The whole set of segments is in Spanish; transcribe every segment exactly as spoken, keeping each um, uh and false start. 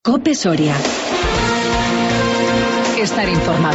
COPE Soria. Estar informado.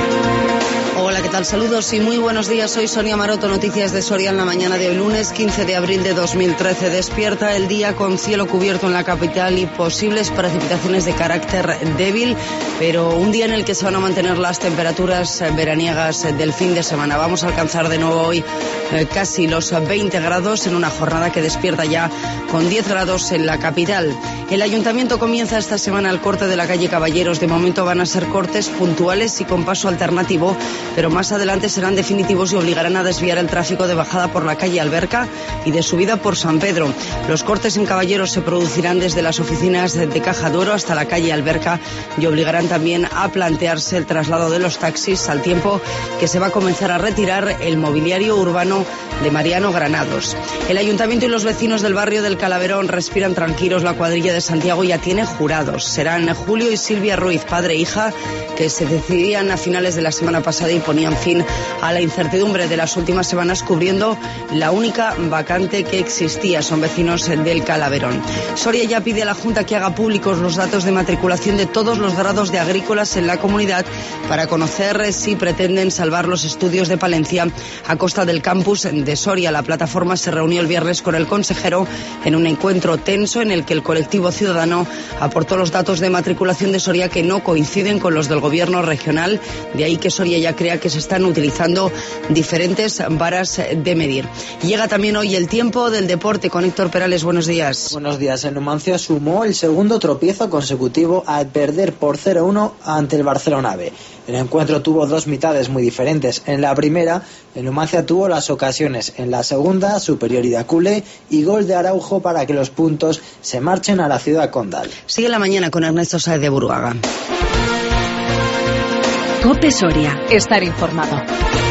Hola, ¿qué tal? Saludos y muy buenos días. Soy Sonia Maroto, noticias de Soria en la mañana de hoy, lunes quince de abril de dos mil trece. Despierta el día con cielo cubierto en la capital y posibles precipitaciones de carácter débil, pero un día en el que se van a mantener las temperaturas veraniegas del fin de semana. Vamos a alcanzar de nuevo hoy eh, casi los veinte grados en una jornada que despierta ya con diez grados en la capital. El ayuntamiento comienza esta semana el corte de la calle Caballeros. De momento van a ser cortes puntuales y con paso alternativo, pero más adelante serán definitivos y obligarán a desviar el tráfico de bajada por la calle Alberca y de subida por San Pedro. Los cortes en Caballeros se producirán desde las oficinas de Caja de Oro hasta la calle Alberca y obligarán también a plantearse el traslado de los taxis, al tiempo que se va a comenzar a retirar el mobiliario urbano de Mariano Granados. El ayuntamiento y los vecinos del barrio del Calaverón respiran tranquilos. La cuadrilla de Santiago ya tiene jurados. Serán Julio y Silvia Ruiz, padre e hija, que se decidían a finales de la semana pasada y ponían fin a la incertidumbre de las últimas semanas, cubriendo la única vacante que existía. Son vecinos del Calaverón. Soria ya pide a la Junta que haga públicos los datos de matriculación de todos los grados de agrícolas en la comunidad para conocer si pretenden salvar los estudios de Palencia a costa del campus de Soria. La plataforma se reunió el viernes con el consejero en un encuentro tenso en el que el colectivo ciudadano aportó los datos de matriculación de Soria que no coinciden con los del gobierno regional. De ahí que Soria ya crea que se están utilizando diferentes varas de medir. Llega también hoy el tiempo del deporte con Héctor Perales. Buenos días. Buenos días. El Numancia sumó el segundo tropiezo consecutivo al perder por cero uno ante el Barcelona B. El encuentro tuvo dos mitades muy diferentes. En la primera, el Numancia tuvo las ocasiones. En la segunda, superioridad culé y gol de Araujo para que los puntos se marchen a la ciudad condal. Sigue la mañana con Ernesto Sáez de Burgaga. COPE Soria. Estar informado.